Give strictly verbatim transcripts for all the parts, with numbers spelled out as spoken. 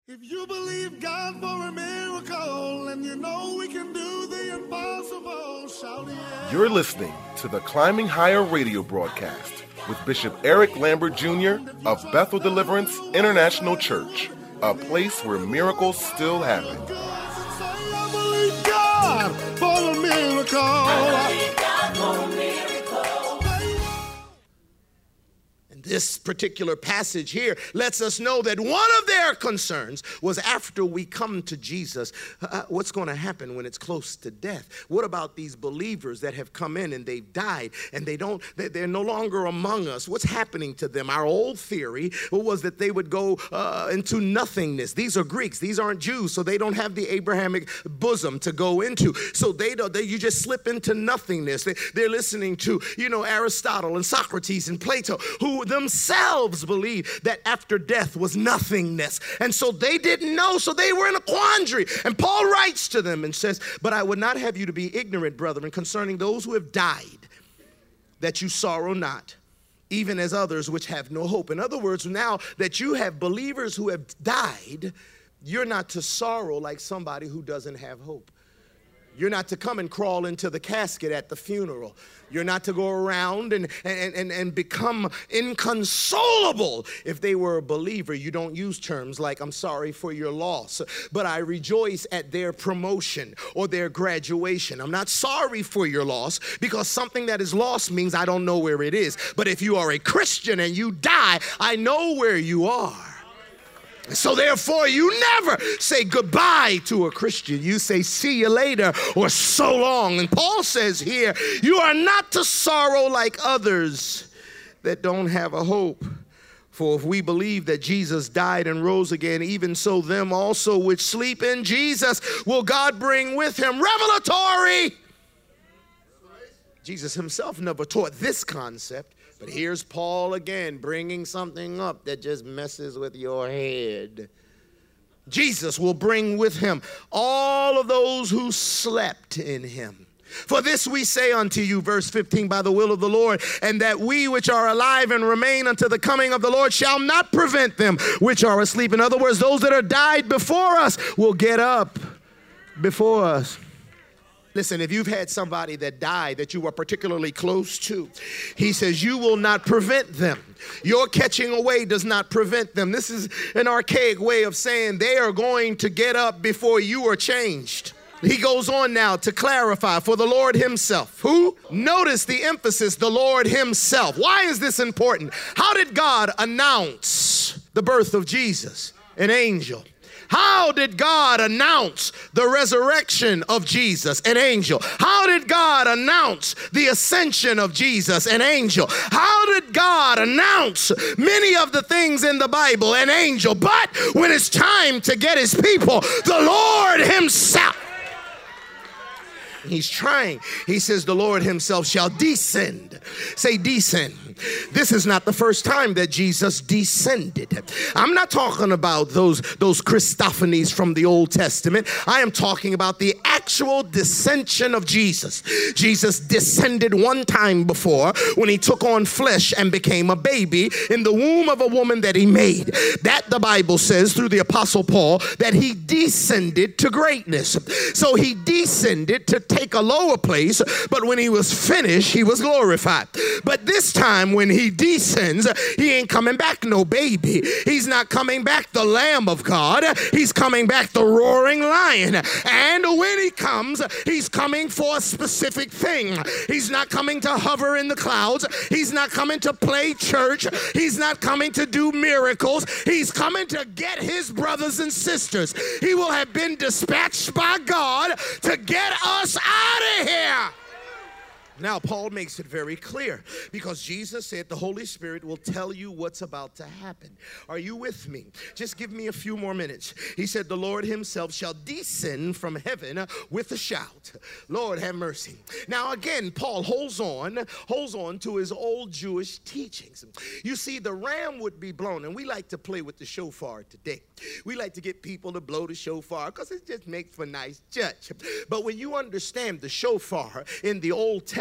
If you believe God for a miracle and you know we can do the impossible, shout yeah. You're listening to the Climbing Higher radio broadcast with Bishop Eric Lambert Junior of Bethel Deliverance International Church, a place where miracles still happen. I believe God for a miracle. I believe God for a miracle. This particular passage here lets us know that one of their concerns was after we come to Jesus, uh, what's going to happen when it's close to death? What about these believers that have come in and they've died and they don't, they're no longer among us? What's happening to them? Our old theory was that they would go uh, into nothingness. These are Greeks. These aren't Jews, so they don't have the Abrahamic bosom to go into. So they don't, they, you just slip into nothingness. They, they're listening to, you know, Aristotle and Socrates and Plato, who themselves believed that after death was nothingness. And so they didn't know, so they were in a quandary. And Paul writes to them and says, but I would not have you to be ignorant, brethren, concerning those who have died, that you sorrow not, even as others which have no hope. In other words, now that you have believers who have died, you're not to sorrow like somebody who doesn't have hope. You're not to come and crawl into the casket at the funeral. You're not to go around and, and, and, and become inconsolable. If they were a believer, you don't use terms like, I'm sorry for your loss, but I rejoice at their promotion or their graduation. I'm not sorry for your loss, because something that is lost means I don't know where it is. But if you are a Christian and you die, I know where you are. So therefore, you never say goodbye to a Christian. You say see you later or so long. And Paul says here, you are not to sorrow like others that don't have a hope. For if we believe that Jesus died and rose again, even so them also which sleep in Jesus will God bring with him. Revelatory. Jesus himself never taught this concept. But here's Paul again bringing something up that just messes with your head. Jesus will bring with him all of those who slept in him. For this we say unto you, verse fifteen, by the will of the Lord, and that we which are alive and remain unto the coming of the Lord shall not prevent them which are asleep. In other words, those that are died before us will get up before us. Listen, if you've had somebody that died that you were particularly close to, he says you will not prevent them. Your catching away does not prevent them. This is an archaic way of saying they are going to get up before you are changed. He goes on now to clarify, for the Lord himself. Who? Notice the emphasis, the Lord himself. Why is this important? How did God announce the birth of Jesus? An angel. How did God announce the resurrection of Jesus? An angel. How did God announce the ascension of Jesus? An angel. How did God announce many of the things in the Bible? An angel. But when it's time to get his people, the Lord himself. He's trying. He says the Lord himself shall descend. Say descend. This is not the first time that Jesus descended. I'm not talking about those, those Christophanies from the Old Testament. I am talking about the actual descension of Jesus. Jesus descended one time before when he took on flesh and became a baby in the womb of a woman that he made. That the Bible says through the Apostle Paul that he descended to greatness. So he descended to take a lower place, but when he was finished, he was glorified. But this time when he descends, he ain't coming back no baby. He's not coming back the Lamb of God. He's coming back the roaring lion. And when he comes, he's coming for a specific thing. He's not coming to hover in the clouds. He's not coming to play church. He's not coming to do miracles. He's coming to get his brothers and sisters. He will have been dispatched by God to get us out of here. Now, Paul makes it very clear because Jesus said the Holy Spirit will tell you what's about to happen. Are you with me? Just give me a few more minutes. He said the Lord himself shall descend from heaven with a shout. Lord, have mercy. Now, again, Paul holds on, holds on to his old Jewish teachings. You see, the ram would be blown, and we like to play with the shofar today. We like to get people to blow the shofar because it just makes for nice church. But when you understand the shofar in the Old Testament,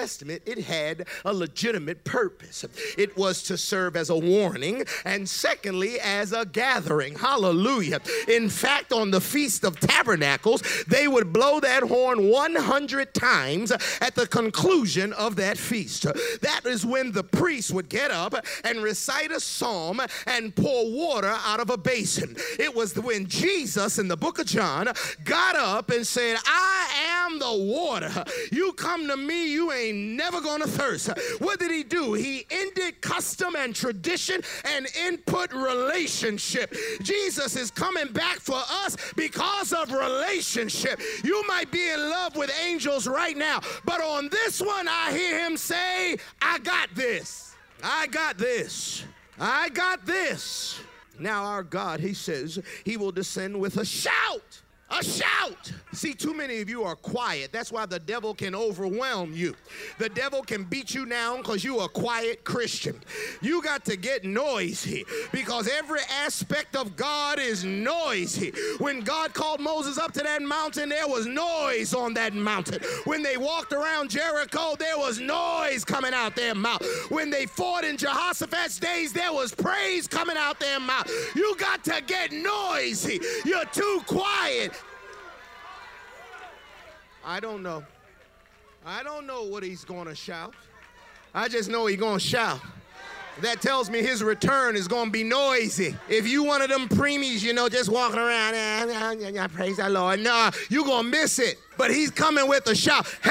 Testament, it had a legitimate purpose. It was to serve as a warning, and secondly, as a gathering. Hallelujah. In fact, on the Feast of Tabernacles, they would blow that horn one hundred times at the conclusion of that feast. That is when the priest would get up and recite a psalm and pour water out of a basin. It was when Jesus in the book of John got up and said, I am the water. You come to me, you ain't never gonna thirst. What did he do? He ended custom and tradition and input relationship. Jesus is coming back for us because of relationship. You might be in love with angels right now, but on this one I hear him say, I got this. I got this. I got this. Now our God, he says, he will descend with a shout. A shout. See, too many of you are quiet. That's why the devil can overwhelm you. The devil can beat you down because you're a quiet Christian. You got to get noisy because every aspect of God is noisy. When God called Moses up to that mountain, there was noise on that mountain. When they walked around Jericho, there was noise coming out their mouth. When they fought in Jehoshaphat's days, there was praise coming out their mouth. You got to get noisy. You're too quiet. I don't know. I don't know what he's going to shout. I just know he's going to shout. That tells me his return is going to be noisy. If you one of them preemies, you know, just walking around, eh, praise the Lord. No, you're going to miss it. But he's coming with a shout. Hey!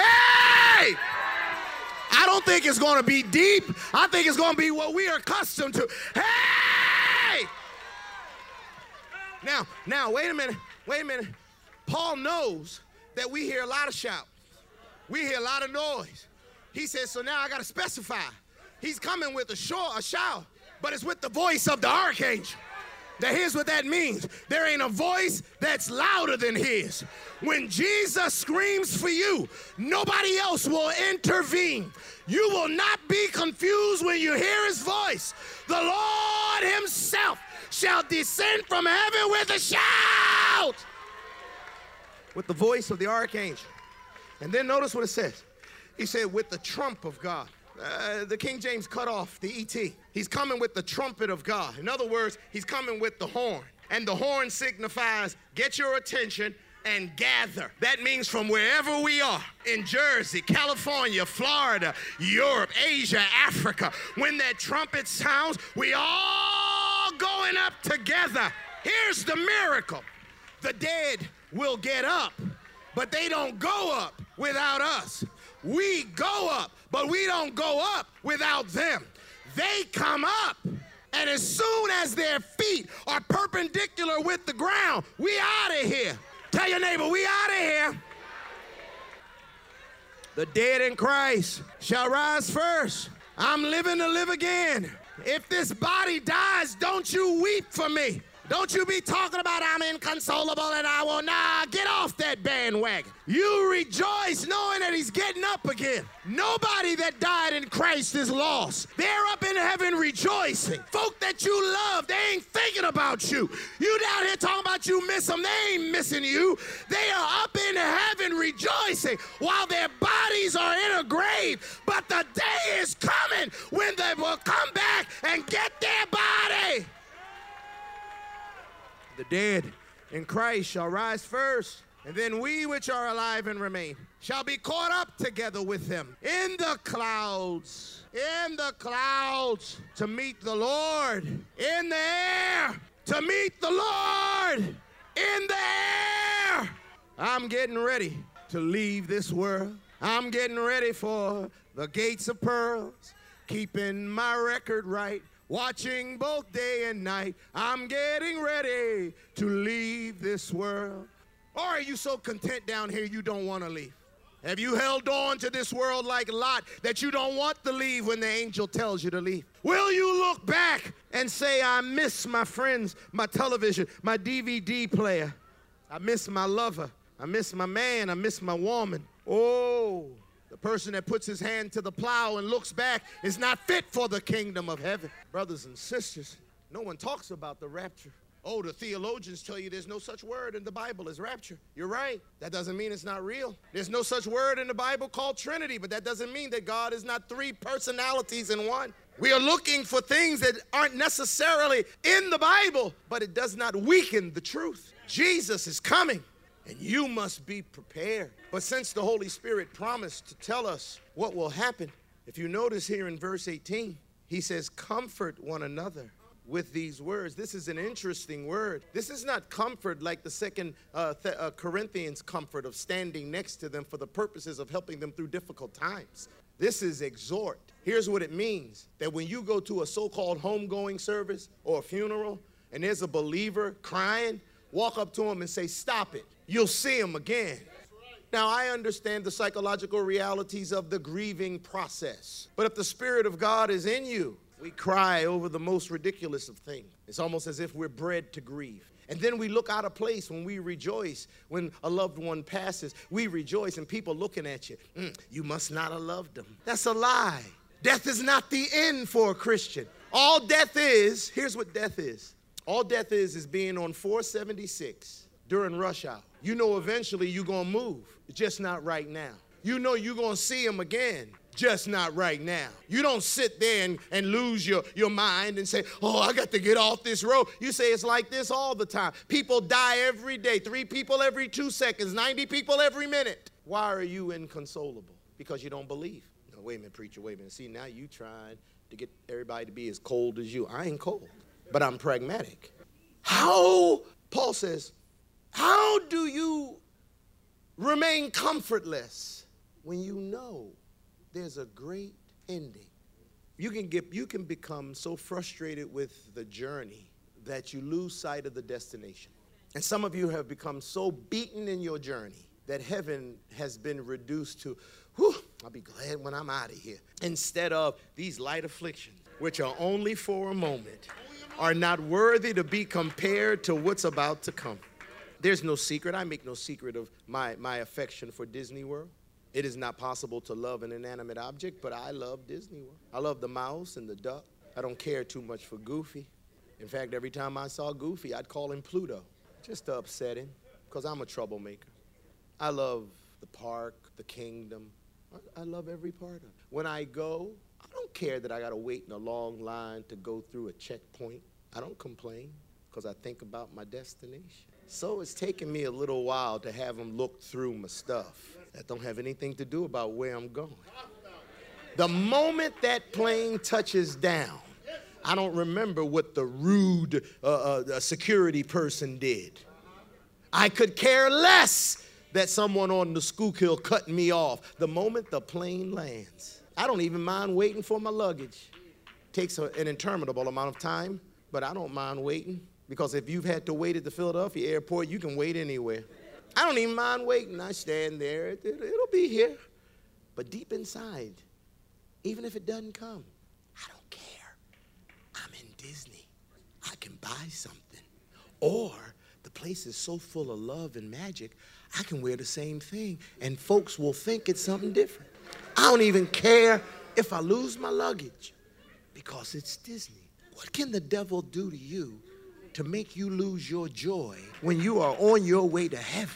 I don't think it's going to be deep. I think it's going to be what we are accustomed to. Hey! Now, now, wait a minute. Wait a minute. Paul knows that we hear a lot of shout. We hear a lot of noise. He says, so now I got to specify. He's coming with a, short, a shout, but it's with the voice of the archangel. Now here's what that means. There ain't a voice that's louder than his. When Jesus screams for you, nobody else will intervene. You will not be confused when you hear his voice. The Lord himself shall descend from heaven with a shout. With the voice of the archangel. And then notice what it says. He said, with the trump of God. Uh, the King James cut off the E T. He's coming with the trumpet of God. In other words, he's coming with the horn. And the horn signifies, get your attention and gather. That means from wherever we are, in Jersey, California, Florida, Europe, Asia, Africa, when that trumpet sounds, we all going up together. Here's the miracle. The dead will get up, but they don't go up without us. We go up, but we don't go up without them. They come up, and as soon as their feet are perpendicular with the ground, we out of here. Tell your neighbor, we out of here. The dead in Christ shall rise first. I'm living to live again. If this body dies, don't you weep for me. Don't you be talking about I'm inconsolable and I will not. Get off that bandwagon. You rejoice knowing that he's getting up again. Nobody that died in Christ is lost. They're up in heaven rejoicing. Folk that you love, they ain't thinking about you. You down here talking about you miss them. They ain't missing you. They are up in heaven rejoicing while their bodies are in a grave. But the day is coming when they will come back and get their body. The dead in Christ shall rise first, and then we which are alive and remain shall be caught up together with them in the clouds, in the clouds to meet the Lord, in the air to meet the Lord, in the air. I'm getting ready to leave this world. I'm getting ready for the gates of pearls, keeping my record right. Watching both day and night, I'm getting ready to leave this world. Or are you so content down here you don't want to leave? Have you held on to this world like Lot that you don't want to leave when the angel tells you to leave? Will you look back and say, I miss my friends, my television, my D V D player. I miss my lover. I miss my man. I miss my woman. Oh. The person that puts his hand to the plow and looks back is not fit for the kingdom of heaven. Brothers and sisters, no one talks about the rapture. Oh, the theologians tell you there's no such word in the Bible as rapture. You're right. That doesn't mean it's not real. There's no such word in the Bible called Trinity, but that doesn't mean that God is not three personalities in one. We are looking for things that aren't necessarily in the Bible, but it does not weaken the truth. Jesus is coming, and you must be prepared. But since the Holy Spirit promised to tell us what will happen, if you notice here in verse eighteen, he says, comfort one another with these words. This is an interesting word. This is not comfort like the second uh, th- uh, Corinthians comfort of standing next to them for the purposes of helping them through difficult times. This is exhort. Here's what it means, that when you go to a so-called homegoing service or a funeral and there's a believer crying, walk up to him and say, stop it. You'll see him again. Now, I understand the psychological realities of the grieving process. But if the Spirit of God is in you, we cry over the most ridiculous of things. It's almost as if we're bred to grieve. And then we look out of place when we rejoice. When a loved one passes, we rejoice and people looking at you. Mm, you must not have loved them. That's a lie. Death is not the end for a Christian. All death is, here's what death is. All death is is being on four seventy-six during rush hour. You know eventually you're going to move, just not right now. You know you're going to see him again, just not right now. You don't sit there and, and lose your, your mind and say, oh, I got to get off this road. You say it's like this all the time. People die every day, three people every two seconds, ninety people every minute. Why are you inconsolable? Because you don't believe. No, wait a minute, preacher, wait a minute. See, now you trying to get everybody to be as cold as you. I ain't cold, but I'm pragmatic. How, Paul says, how do you remain comfortless when you know there's a great ending? You can get, you can become so frustrated with the journey that you lose sight of the destination. And some of you have become so beaten in your journey that heaven has been reduced to, whew, I'll be glad when I'm out of here. Instead of these light afflictions, which are only for a moment, are not worthy to be compared to what's about to come. There's no secret. I make no secret of my, my affection for Disney World. It is not possible to love an inanimate object, but I love Disney World. I love the mouse and the duck. I don't care too much for Goofy. In fact, every time I saw Goofy, I'd call him Pluto, just to upset him, because I'm a troublemaker. I love the park, the kingdom. I, I love every part of it. When I go, I don't care that I got to wait in a long line to go through a checkpoint. I don't complain, because I think about my destination. So it's taken me a little while to have them look through my stuff that don't have anything to do about where I'm going. The moment that plane touches down, I don't remember what the rude uh, uh, security person did. I could care less that someone on the Schuylkill cut me off. The moment the plane lands, I don't even mind waiting for my luggage. It takes a, an interminable amount of time, but I don't mind waiting. Because if you've had to wait at the Philadelphia airport, you can wait anywhere. I don't even mind waiting. I stand there. It, it, it'll be here. But deep inside, even if it doesn't come, I don't care. I'm in Disney. I can buy something. Or the place is so full of love and magic, I can wear the same thing, and folks will think it's something different. I don't even care if I lose my luggage because it's Disney. What can the devil do to you to make you lose your joy when you are on your way to heaven?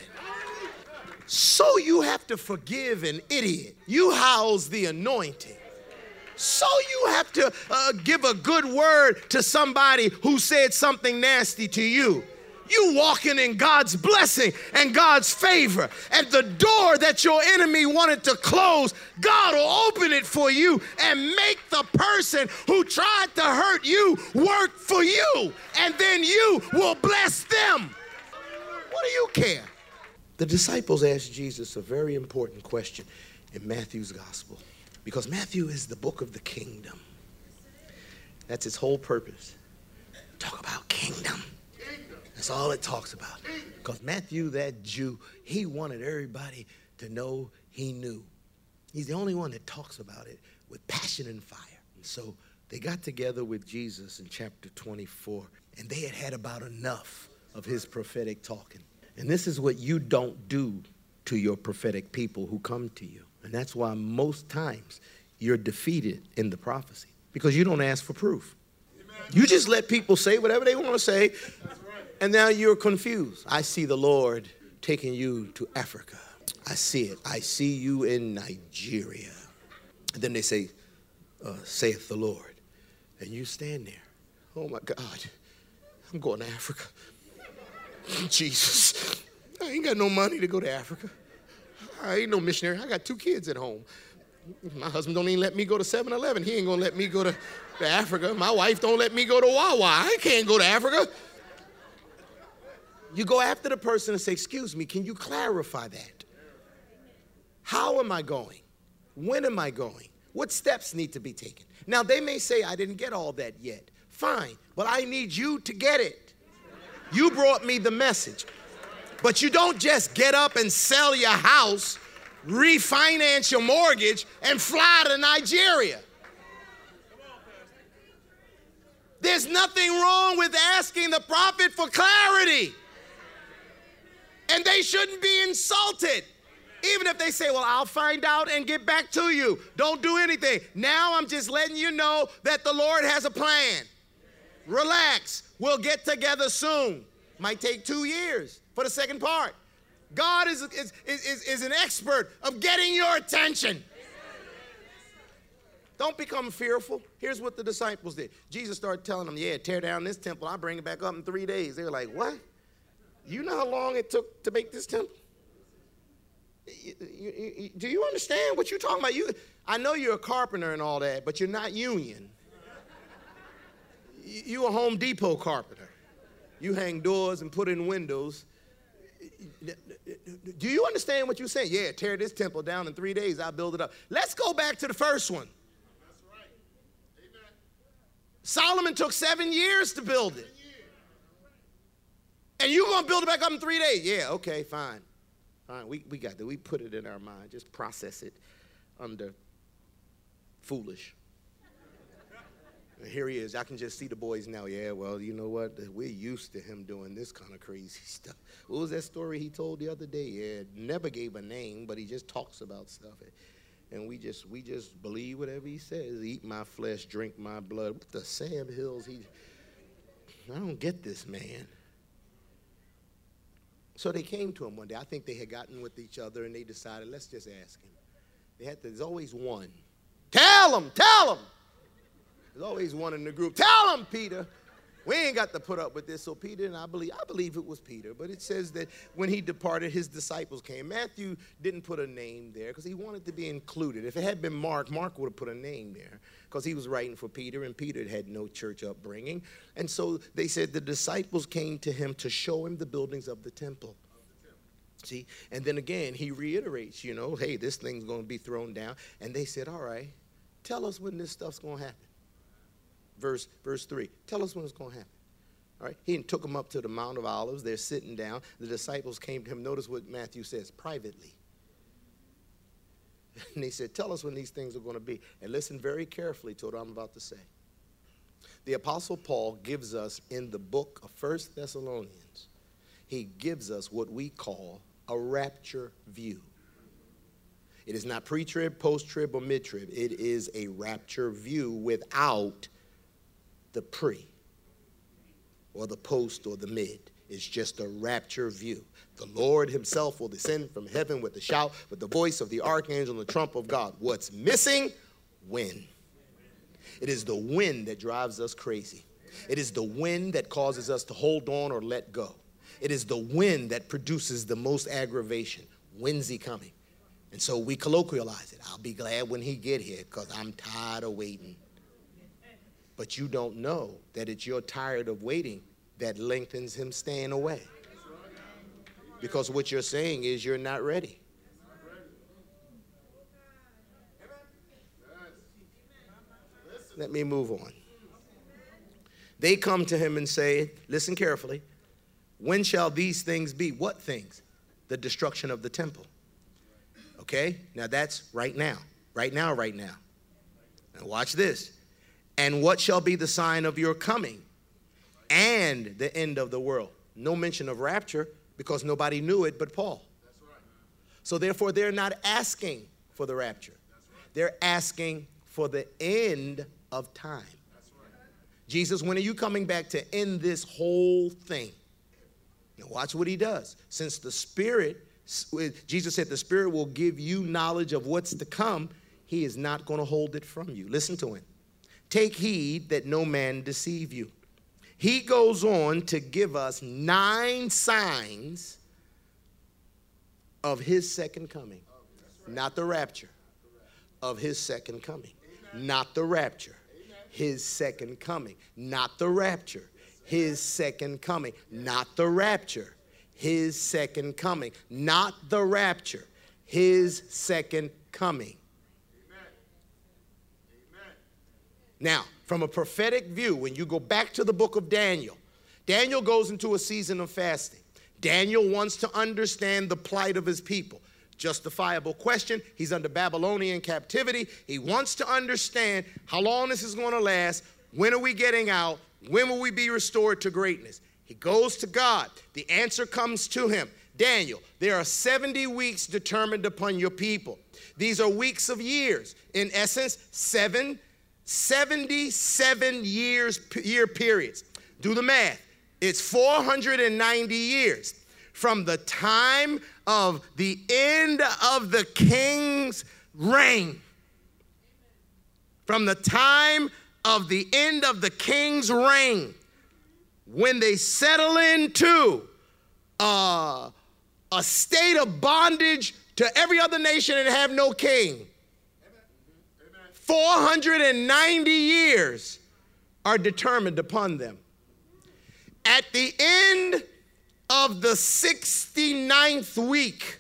So you have to forgive an idiot. You house the anointing. So you have to uh, give a good word to somebody who said something nasty to you. You walking in God's blessing and God's favor. And the door that your enemy wanted to close, God will open it for you and make the person who tried to hurt you work for you. And then you will bless them. What do you care? The disciples asked Jesus a very important question in Matthew's gospel, because Matthew is the book of the kingdom. That's its whole purpose. Talk about kingdom. That's all it talks about. Because Matthew, that Jew, he wanted everybody to know he knew. He's the only one that talks about it with passion and fire. And so they got together with Jesus in chapter twenty-four, and they had had about enough of his prophetic talking. And this is what you don't do to your prophetic people who come to you. And that's why most times you're defeated in the prophecy, because you don't ask for proof. You just let people say whatever they want to say. And now you're confused. I see the Lord taking you to Africa. I see it. I see you in Nigeria. And then they say, uh, saith the Lord. And you stand there. Oh my God, I'm going to Africa. Jesus, I ain't got no money to go to Africa. I ain't no missionary. I got two kids at home. My husband don't even let me go to seven eleven. He ain't gonna let me go to, to Africa. My wife don't let me go to Wawa. I can't go to Africa. You go after the person and say, excuse me, can you clarify that? How am I going? When am I going? What steps need to be taken? Now, they may say, I didn't get all that yet. Fine, but I need you to get it. You brought me the message. But you don't just get up and sell your house, refinance your mortgage, and fly to Nigeria. There's nothing wrong with asking the prophet for clarity. And they shouldn't be insulted. Even if they say, well, I'll find out and get back to you. Don't do anything. Now I'm just letting you know that the Lord has a plan. Relax. We'll get together soon. Might take two years for the second part. God is, is, is, is an expert of getting your attention. Don't become fearful. Here's what the disciples did. Jesus started telling them, yeah, tear down this temple. I'll bring it back up in three days. They were like, what? You know how long it took to make this temple? You, you, you, do you understand what you're talking about? You, I know you're a carpenter and all that, but you're not union. You, you're a Home Depot carpenter. You hang doors and put in windows. Do you understand what you're saying? Yeah, tear this temple down in three days. I'll build it up. Let's go back to the first one. That's right. Amen. Solomon took seven years to build it. And you're going to build it back up in three days? Yeah, okay, fine. Fine, we, we got that. We put it in our mind. Just process it under foolish. And here he is. I can just see the boys now. Yeah, well, you know what? We're used to him doing this kind of crazy stuff. What was that story he told the other day? Yeah, never gave a name, but he just talks about stuff. And we just we just believe whatever he says. Eat my flesh, drink my blood. What the Sam Hills? He, I don't get this, man. So they came to him one day. I think they had gotten with each other, and they decided, let's just ask him. They had to, there's always one. Tell him, tell him. There's always one in the group. Tell him, Peter. We ain't got to put up with this. So Peter, and I believe, I believe it was Peter, but it says that when he departed, his disciples came. Matthew didn't put a name there because he wanted to be included. If it had been Mark, Mark would have put a name there because he was writing for Peter, and Peter had no church upbringing. And so they said the disciples came to him to show him the buildings of the temple. See, and then again, he reiterates, you know, hey, this thing's going to be thrown down. And they said, all right, tell us when this stuff's going to happen. Verse, verse three, tell us when it's going to happen. All right, he took them up to the Mount of Olives. They're sitting down. The disciples came to him. Notice what Matthew says, privately. And they said, tell us when these things are going to be. And listen very carefully to what I'm about to say. The Apostle Paul gives us in the book of First Thessalonians, he gives us what we call a rapture view. It is not pre-trib, post-trib, or mid-trib. It is a rapture view without the pre, or the post, or the mid. It's just a rapture view. The Lord himself will descend from heaven with a shout, with the voice of the archangel and the trump of God. What's missing? Wind. It is the wind that drives us crazy. It is the wind that causes us to hold on or let go. It is the wind that produces the most aggravation. When's he coming? And so we colloquialize it. I'll be glad when he get here because I'm tired of waiting. But you don't know that it's your tired of waiting that lengthens him staying away. Because what you're saying is you're not ready. Let me move on. They come to him and say, listen carefully, when shall these things be? What things? The destruction of the temple. Okay? Now that's right now. Right now, right now. Now watch this. And what shall be the sign of your coming and the end of the world? No mention of rapture because nobody knew it but Paul. That's right. So therefore, they're not asking for the rapture. That's right. They're asking for the end of time. That's right. Jesus, when are you coming back to end this whole thing? Now watch what he does. Since the Spirit, Jesus said the Spirit will give you knowledge of what's to come, he is not going to hold it from you. Listen to him. Take heed that no man deceive you. He goes on to give us nine signs of his second coming. Not the rapture. Of his second coming. Not the rapture. His second coming. Not the rapture. His second coming. Not the rapture. His second coming. Not the rapture. His second coming. Now, from a prophetic view, when you go back to the book of Daniel, Daniel goes into a season of fasting. Daniel wants to understand the plight of his people. Justifiable question. He's under Babylonian captivity. He wants to understand how long this is going to last. When are we getting out? When will we be restored to greatness? He goes to God. The answer comes to him. Daniel, there are seventy weeks determined upon your people. These are weeks of years. In essence, seven, seventy-seven years, year periods. Do the math. It's four hundred ninety years from the time of the end of the king's reign. From the time of the end of the king's reign, when they settle into uh, a state of bondage to every other nation and have no king. four hundred ninety years are determined upon them. At the end of the sixty-ninth week,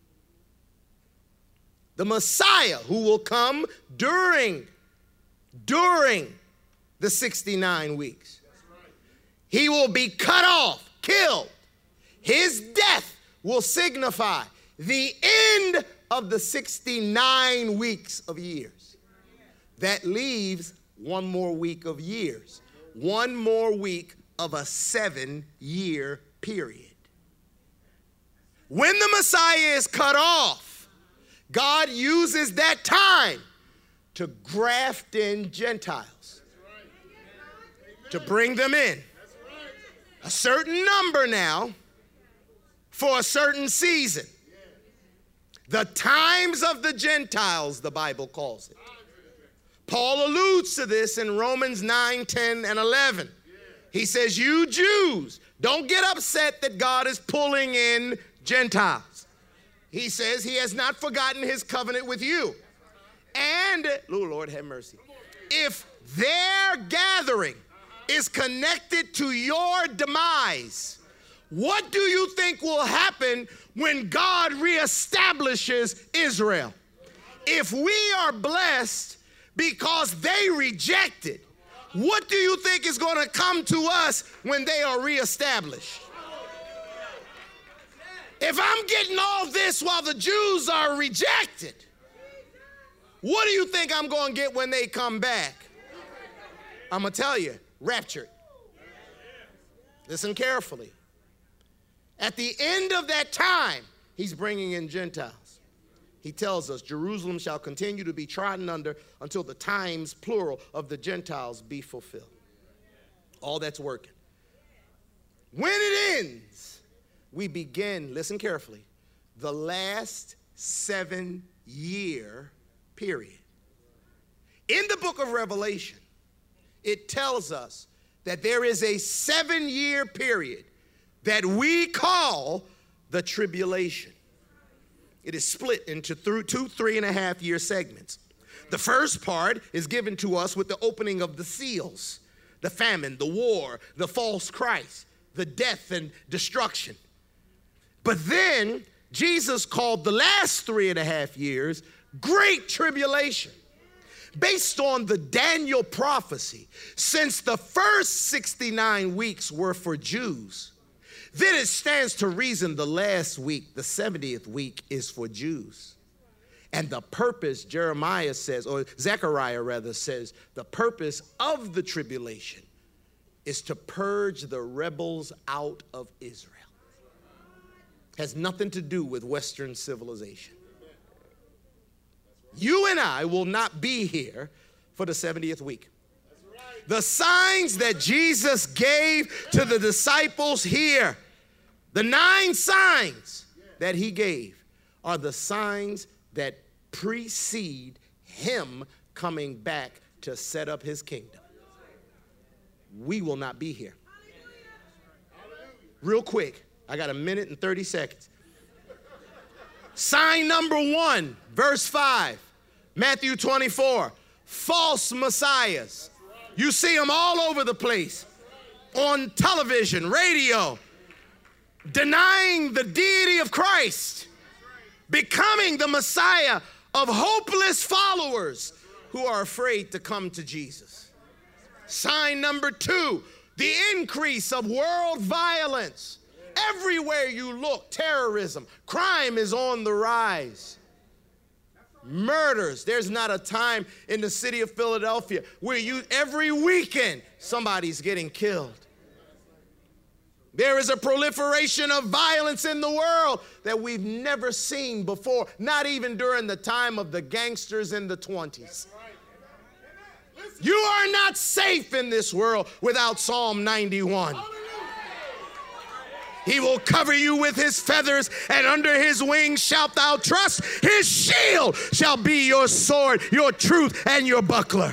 the Messiah who will come during, during the sixty-nine weeks, he will be cut off, killed. His death will signify the end of the sixty-nine weeks of years. That leaves one more week of years, one more week of a seven-year period. When the Messiah is cut off, God uses that time to graft in Gentiles, to bring them in. A certain number now for a certain season. The times of the Gentiles, the Bible calls it. Paul alludes to this in Romans nine, ten, and eleven. He says, you Jews, don't get upset that God is pulling in Gentiles. He says he has not forgotten his covenant with you. And, oh Lord, have mercy. If their gathering is connected to your demise, what do you think will happen when God reestablishes Israel? If we are blessed because they rejected, what do you think is going to come to us when they are reestablished? If I'm getting all this while the Jews are rejected, what do you think I'm going to get when they come back? I'm going to tell you, raptured. Listen carefully. At the end of that time, he's bringing in Gentiles. He tells us Jerusalem shall continue to be trodden under until the times, plural, of the Gentiles be fulfilled. All that's working. When it ends, we begin, listen carefully, the last seven-year period. In the book of Revelation, it tells us that there is a seven-year period that we call the tribulation. It is split into through two three and a half year segments. The first part is given to us with the opening of the seals, the famine, the war, the false Christ, the death and destruction. But then Jesus called the last three and a half years great tribulation, based on the Daniel prophecy. Since the first sixty-nine weeks were for Jews, then it stands to reason the last week, the seventieth week, is for Jews. And the purpose, Jeremiah says, or Zechariah rather says, the purpose of the tribulation is to purge the rebels out of Israel. Has nothing to do with Western civilization. You and I will not be here for the seventieth week. The signs that Jesus gave to the disciples here, The nine signs that he gave are the signs that precede him coming back to set up his kingdom. We will not be here. Real quick, I got a minute and thirty seconds. Sign number one, verse five, Matthew twenty-four, false messiahs. You see them all over the place, on television, radio, denying the deity of Christ, becoming the Messiah of hopeless followers who are afraid to come to Jesus. Sign number two, the increase of world violence. Everywhere you look, terrorism, crime is on the rise. Murders. There's not a time in the city of Philadelphia where you every weekend somebody's getting killed. There is a proliferation of violence in the world that we've never seen before, not even during the time of the gangsters in the twenties. You are not safe in this world without Psalm ninety-one. He will cover you with his feathers, and under his wings shalt thou trust. His shield shall be your sword, your truth, and your buckler.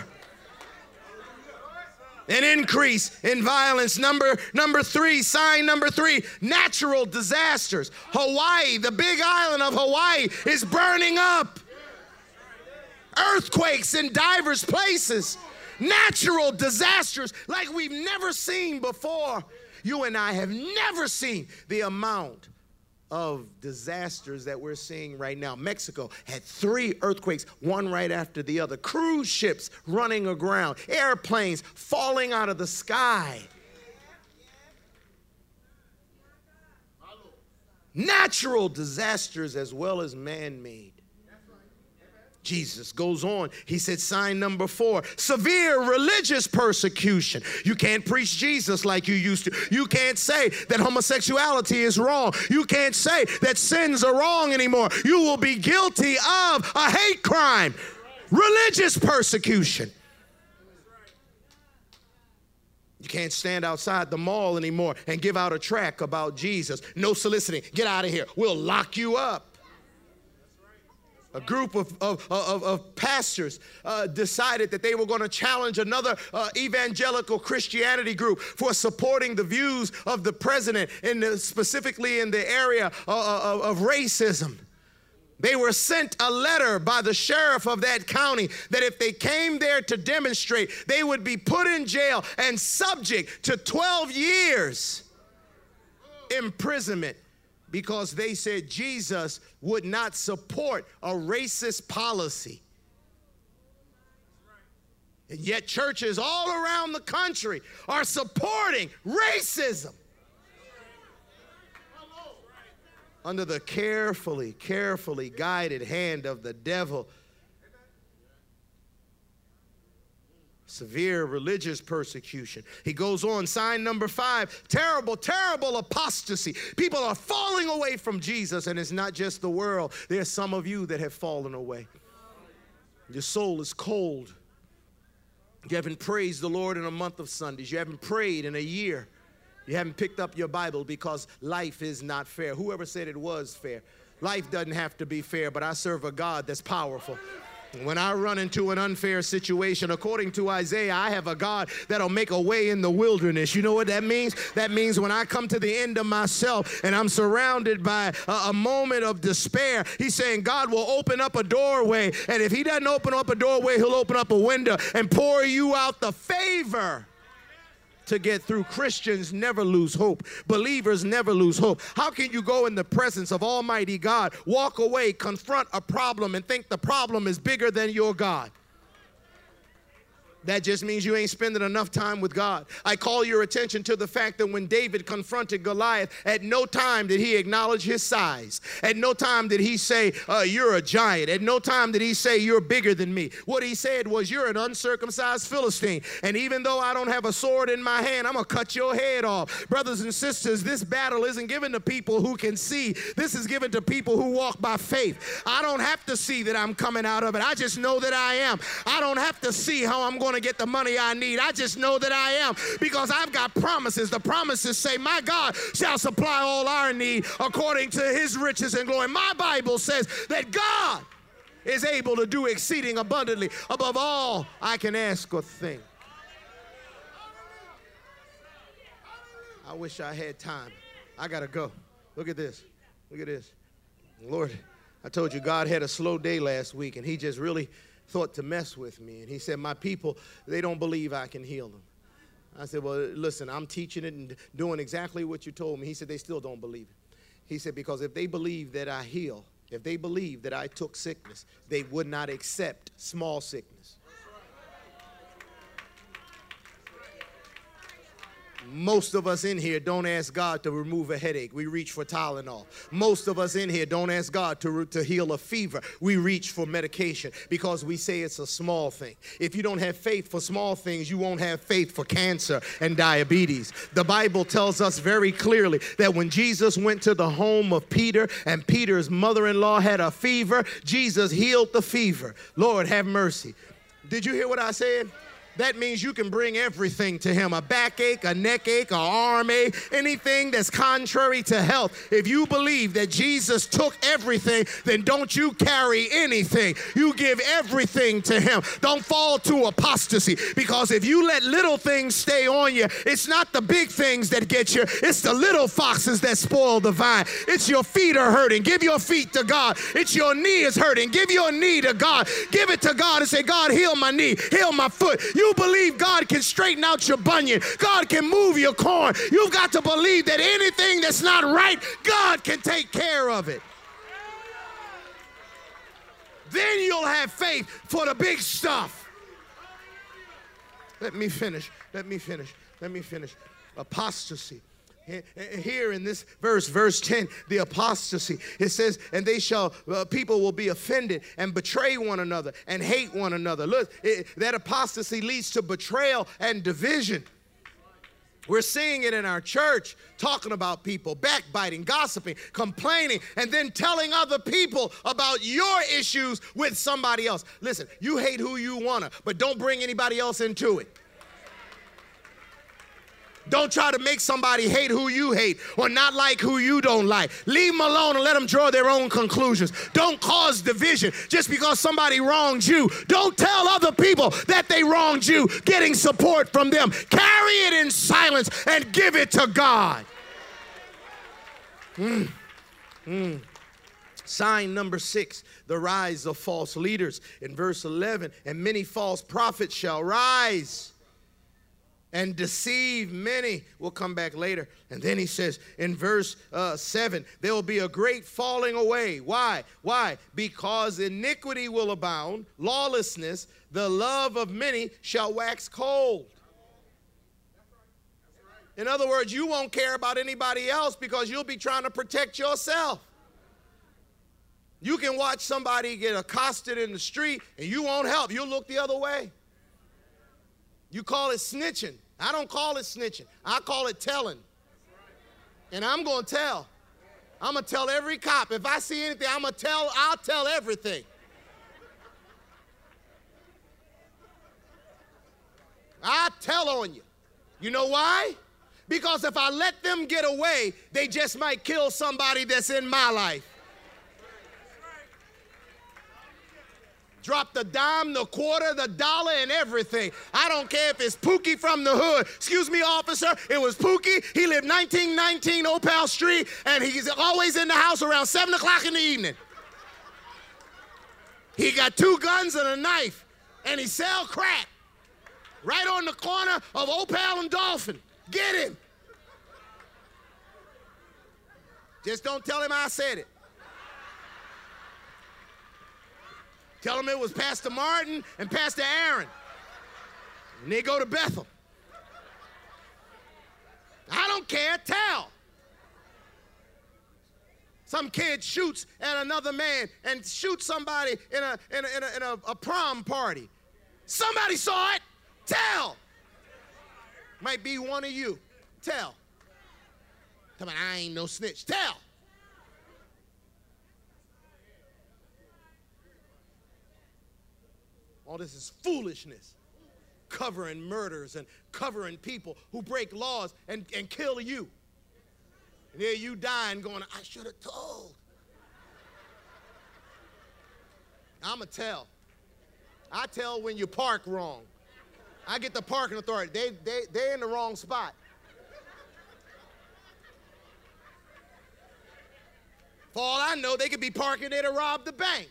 An increase in violence. Number, number three, sign number three, natural disasters. Hawaii, the big island of Hawaii, is burning up. Earthquakes in diverse places. Natural disasters like we've never seen before. You and I have never seen the amount of disasters that we're seeing right now. Mexico had three earthquakes, one right after the other. Cruise ships running aground, airplanes falling out of the sky. Natural disasters as well as man-made. Jesus goes on. He said, sign number four, severe religious persecution. You can't preach Jesus like you used to. You can't say that homosexuality is wrong. You can't say that sins are wrong anymore. You will be guilty of a hate crime. Religious persecution. You can't stand outside the mall anymore and give out a tract about Jesus. No soliciting. Get out of here. We'll lock you up. A group of, of, of, of pastors uh, decided that they were going to challenge another uh, evangelical Christianity group for supporting the views of the president, in the, specifically in the area of, of, of racism. They were sent a letter by the sheriff of that county that if they came there to demonstrate, they would be put in jail and subject to twelve years imprisonment, because they said Jesus would not support a racist policy. And yet churches all around the country are supporting racism under the carefully, carefully guided hand of the devil. Severe religious persecution. He goes on, sign number five, terrible, terrible apostasy. People are falling away from Jesus, and it's not just the world. There's some of you that have fallen away. Your soul is cold. You haven't praised the Lord in a month of Sundays. You haven't prayed in a year. You haven't picked up your Bible because life is not fair. Whoever said it was fair? Life doesn't have to be fair, but I serve a God that's powerful. When I run into an unfair situation, according to Isaiah, I have a God that'll make a way in the wilderness. You know what that means? That means when I come to the end of myself and I'm surrounded by a, a moment of despair, he's saying God will open up a doorway. And if he doesn't open up a doorway, he'll open up a window and pour you out the favor to get through. Christians never lose hope. Believers never lose hope. How can you go in the presence of Almighty God, walk away, confront a problem, and think the problem is bigger than your God? That just means you ain't spending enough time with God. I call your attention to the fact that when David confronted Goliath, at no time did he acknowledge his size. At no time did he say, uh, you're a giant. At no time did he say, you're bigger than me. What he said was, you're an uncircumcised Philistine. And even though I don't have a sword in my hand, I'm going to cut your head off. Brothers and sisters, this battle isn't given to people who can see. This is given to people who walk by faith. I don't have to see that I'm coming out of it. I just know that I am. I don't have to see how I'm going going to get the money I need. I just know that I am because I've got promises. The promises say, my God shall supply all our need according to his riches and glory. My Bible says that God is able to do exceeding abundantly above all I can ask or think. I wish I had time. I got to go. Look at this. Look at this. Lord, I told you God had a slow day last week, and he just really thought to mess with me. And he said, my people, they don't believe I can heal them. I said, well, listen, I'm teaching it and doing exactly what you told me. He said, they still don't believe it. He said, because if they believe that I heal, if they believe that I took sickness, they would not accept small sickness. Most of us in here don't ask God to remove a headache. We reach for Tylenol. Most of us in here don't ask God to, to heal a fever. We reach for medication because we say it's a small thing. If you don't have faith for small things, you won't have faith for cancer and diabetes. The Bible tells us very clearly that when Jesus went to the home of Peter and Peter's mother-in-law had a fever, Jesus healed the fever. Lord, have mercy. Did you hear what I said? That means you can bring everything to him, a backache, a neck ache, a arm ache, anything that's contrary to health. If you believe that Jesus took everything, then don't you carry anything. You give everything to him. Don't fall to apostasy, because if you let little things stay on you, it's not the big things that get you. It's the little foxes that spoil the vine. It's your feet are hurting. Give your feet to God. It's your knee is hurting. Give your knee to God. Give it to God and say, God, heal my knee, heal my foot. You believe God can straighten out your bunion. God can move your corn. You've got to believe that anything that's not right, God can take care of it. Then you'll have faith for the big stuff. Let me finish. Let me finish. Let me finish. Apostasy. Here in this verse, verse ten, the apostasy, it says, and they shall, uh, people will be offended and betray one another and hate one another. Look, it, that apostasy leads to betrayal and division. We're seeing it in our church, talking about people, backbiting, gossiping, complaining, and then telling other people about your issues with somebody else. Listen, you hate who you wanna, but don't bring anybody else into it. Don't try to make somebody hate who you hate or not like who you don't like. Leave them alone and let them draw their own conclusions. Don't cause division just because somebody wronged you. Don't tell other people that they wronged you, getting support from them. Carry it in silence and give it to God. Mm. Mm. Sign number six, the rise of false leaders. In verse eleven, and many false prophets shall rise and deceive many. We'll come back later. And then he says in verse uh, seven, there will be a great falling away. Why? Why? Because iniquity will abound, lawlessness, the love of many shall wax cold. In other words, you won't care about anybody else because you'll be trying to protect yourself. You can watch somebody get accosted in the street and you won't help. You'll look the other way. You call it snitching. I don't call it snitching. I call it telling. And I'm going to tell. I'm going to tell every cop. If I see anything, I'm going to tell, I'll tell everything. I'll tell on you. You know why? Because if I let them get away, they just might kill somebody that's in my life. Drop the dime, the quarter, the dollar, and everything. I don't care if it's Pookie from the hood. Excuse me, officer, it was Pookie. He lived nineteen nineteen Opal Street, and he's always in the house around seven o'clock in the evening. He got two guns and a knife, and he sell crack right on the corner of Opal and Dolphin. Get him. Just don't tell him I said it. Tell them it was Pastor Martin and Pastor Aaron. And they go to Bethel. I don't care, tell. Some kid shoots at another man and shoots somebody in a, in a, in a, in a, a prom party. Somebody saw it, tell. Might be one of you, tell. Come on, I ain't no snitch, tell. All this is foolishness. covering murders and covering people who break laws and, and kill you. And there you dying going, I should have told. I'm going to tell. I tell when you park wrong. I get the parking authority. They, they, they're in the wrong spot. For all I know, they could be parking there to rob the bank.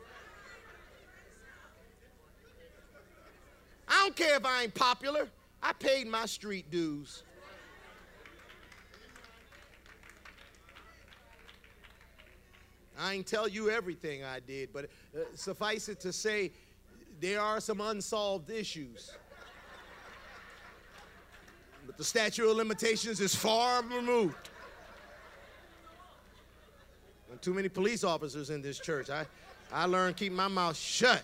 I don't care if I ain't popular. I paid my street dues. I ain't tell you everything I did, but uh, suffice it to say, there are some unsolved issues. But the statute of limitations is far removed. There are too many police officers in this church. I, I learned keeping my mouth shut.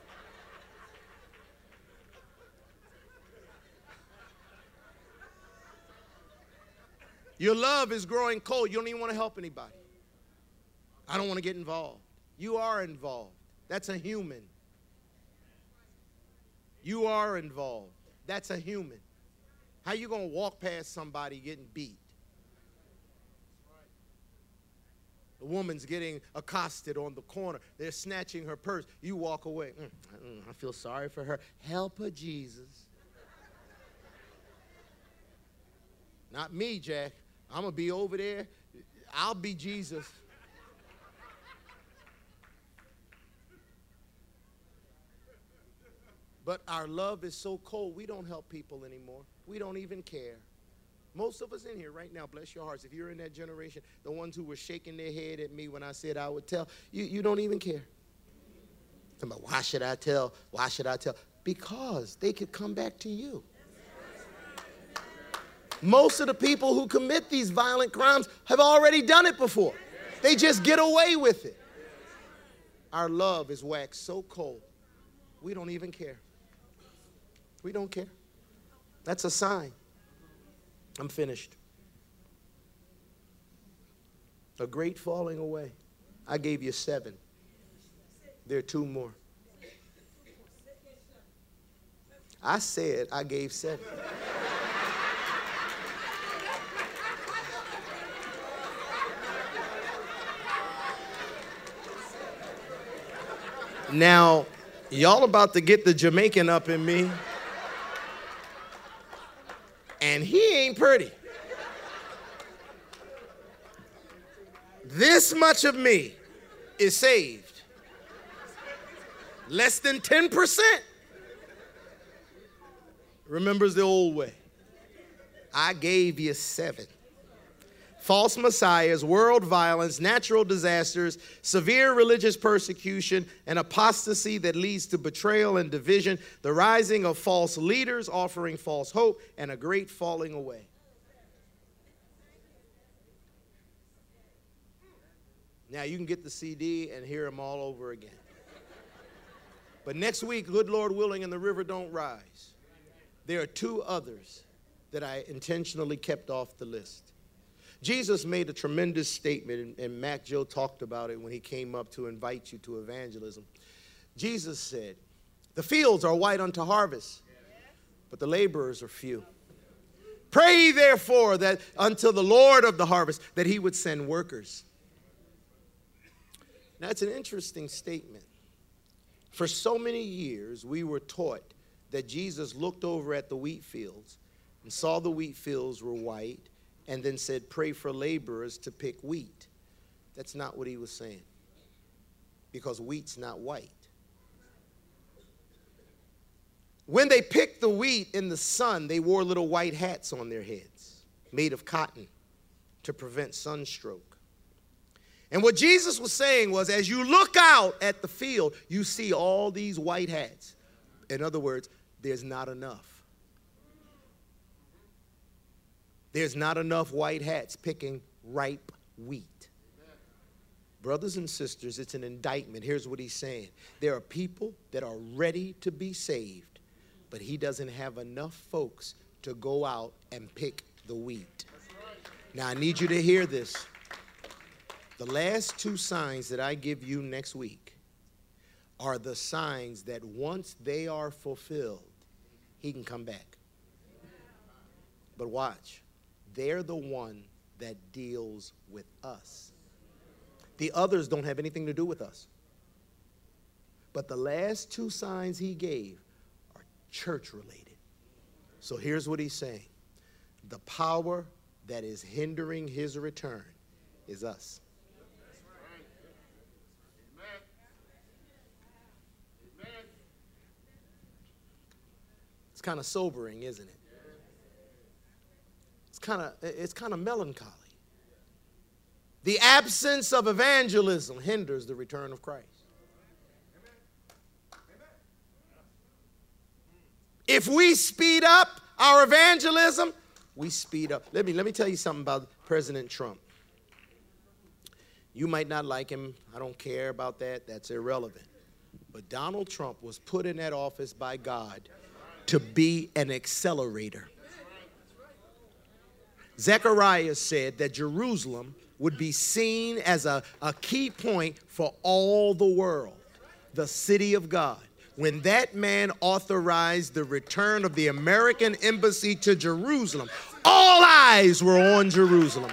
Your love is growing cold. You don't even want to help anybody. I don't want to get involved. You are involved. That's a human. You are involved. That's a human. How you going to walk past somebody getting beat? The woman's getting accosted on the corner. They're snatching her purse. You walk away. Mm, I feel sorry for her. Help her, Jesus. Not me, Jack. I'm going to be over there. I'll be Jesus. But our love is so cold, we don't help people anymore. We don't even care. Most of us in here right now, bless your hearts, if you're in that generation, the ones who were shaking their head at me when I said I would tell, you, you don't even care. About, why should I tell? Why should I tell? Because they could come back to you. Most of the people who commit these violent crimes have already done it before. They just get away with it. Our love is waxed so cold, we don't even care. We don't care. That's a sign. I'm finished. A great falling away. I gave you seven. There are two more. I said I gave seven. Now, y'all about to get the Jamaican up in me. And he ain't pretty. This much of me is saved. Less than ten percent remembers the old way. I gave you seven. False messiahs, world violence, natural disasters, severe religious persecution, and apostasy that leads to betrayal and division, the rising of false leaders offering false hope, and a great falling away. Now you can get the C D and hear them all over again. But next week, good Lord willing, and the river don't rise, there are two others that I intentionally kept off the list. Jesus made a tremendous statement, and, and Mac Joe talked about it when he came up to invite you to evangelism. Jesus said, the fields are white unto harvest, but the laborers are few. Pray therefore that unto the Lord of the harvest that he would send workers. Now, it's an interesting statement. For so many years, we were taught that Jesus looked over at the wheat fields and saw the wheat fields were white, and then said, pray for laborers to pick wheat. That's not what he was saying, because wheat's not white. When they picked the wheat in the sun, they wore little white hats on their heads, made of cotton, to prevent sunstroke. And what Jesus was saying was, as you look out at the field, you see all these white hats. In other words, there's not enough. There's not enough white hats picking ripe wheat. Brothers and sisters, it's an indictment. Here's what he's saying. There are people that are ready to be saved, but he doesn't have enough folks to go out and pick the wheat. Now, I need you to hear this. The last two signs that I give you next week are the signs that once they are fulfilled, he can come back. But watch, they're the one that deals with us. The others don't have anything to do with us. But the last two signs he gave are church related. So here's what he's saying. The power that is hindering his return is us. It's kind of sobering, isn't it? It's kind of it's kind of melancholy. The absence of evangelism hinders the return of Christ. If we speed up our evangelism, we speed up. Let me let me tell you something about President Trump. You might not like him. I don't care about that. That's irrelevant. But Donald Trump was put in that office by God to be an accelerator. Zechariah said that Jerusalem would be seen as a, a key point for all the world, the city of God. When that man authorized the return of the American embassy to Jerusalem, all eyes were on Jerusalem.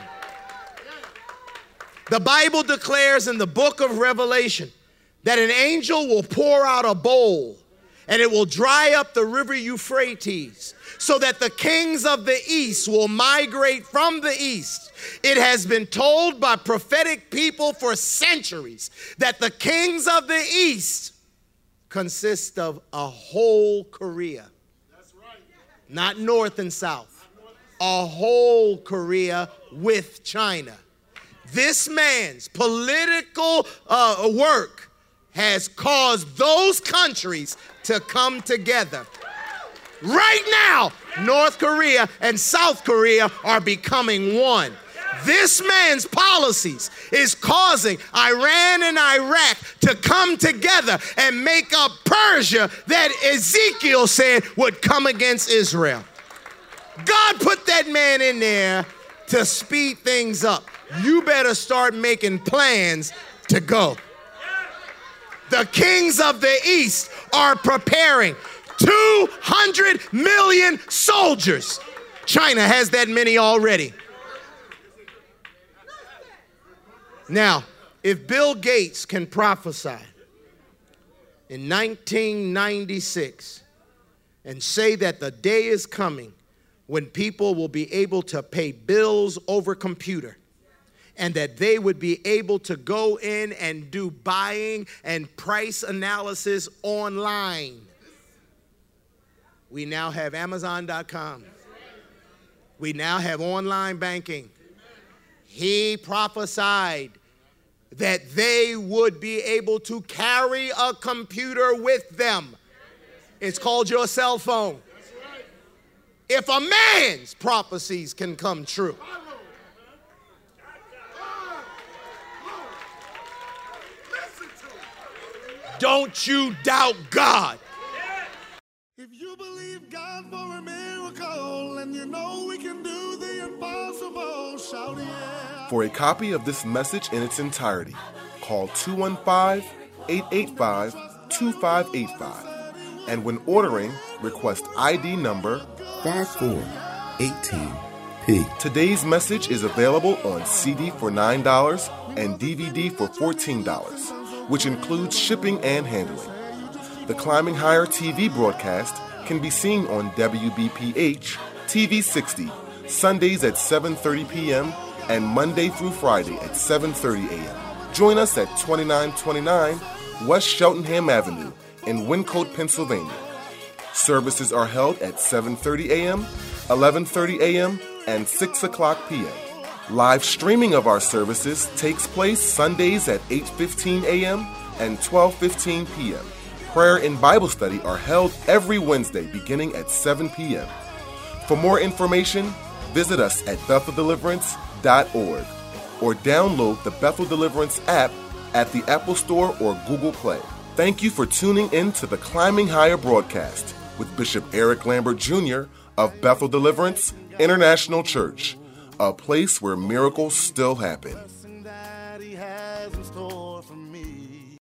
The Bible declares in the book of Revelation that an angel will pour out a bowl and it will dry up the river Euphrates so that the kings of the east will migrate from the east. It has been told by prophetic people for centuries that the kings of the east consist of a whole Korea. That's right. Not north and south. A whole Korea with China. This man's political uh, work has caused those countries to come together. Right now, North Korea and South Korea are becoming one. This man's policies is causing Iran and Iraq to come together and make up Persia that Ezekiel said would come against Israel. God put that man in there to speed things up. You better start making plans to go. The kings of the east are preparing two hundred million soldiers. China has that many already. Now, if Bill Gates can prophesy in nineteen ninety-six and say that the day is coming when people will be able to pay bills over computer, and that they would be able to go in and do buying and price analysis online. We now have Amazon dot com. We now have online banking. He prophesied that they would be able to carry a computer with them. It's called your cell phone. If a man's prophecies can come true, don't you doubt God. If you believe God for a miracle and you know we can do the impossible, shout yeah. For a copy of this message in its entirety, call two one five, eight eight five, two five eight five. And when ordering, request I D number five four one eight P. Today's message is available on C D for nine dollars and D V D for fourteen dollars, which includes shipping and handling. The Climbing Higher T V broadcast can be seen on W B P H T V sixty, Sundays at seven thirty p.m. and Monday through Friday at seven thirty a.m. Join us at twenty-nine twenty-nine West Cheltenham Avenue in Wyncote, Pennsylvania. Services are held at seven thirty a.m., eleven thirty a.m., and six o'clock p.m. Live streaming of our services takes place Sundays at eight fifteen a.m. and twelve fifteen p.m. Prayer and Bible study are held every Wednesday beginning at seven p.m. For more information, visit us at bethel deliverance dot org or download the Bethel Deliverance app at the Apple Store or Google Play. Thank you for tuning in to the Climbing Higher broadcast with Bishop Eric Lambert Junior of Bethel Deliverance International Church, a place where miracles still happen.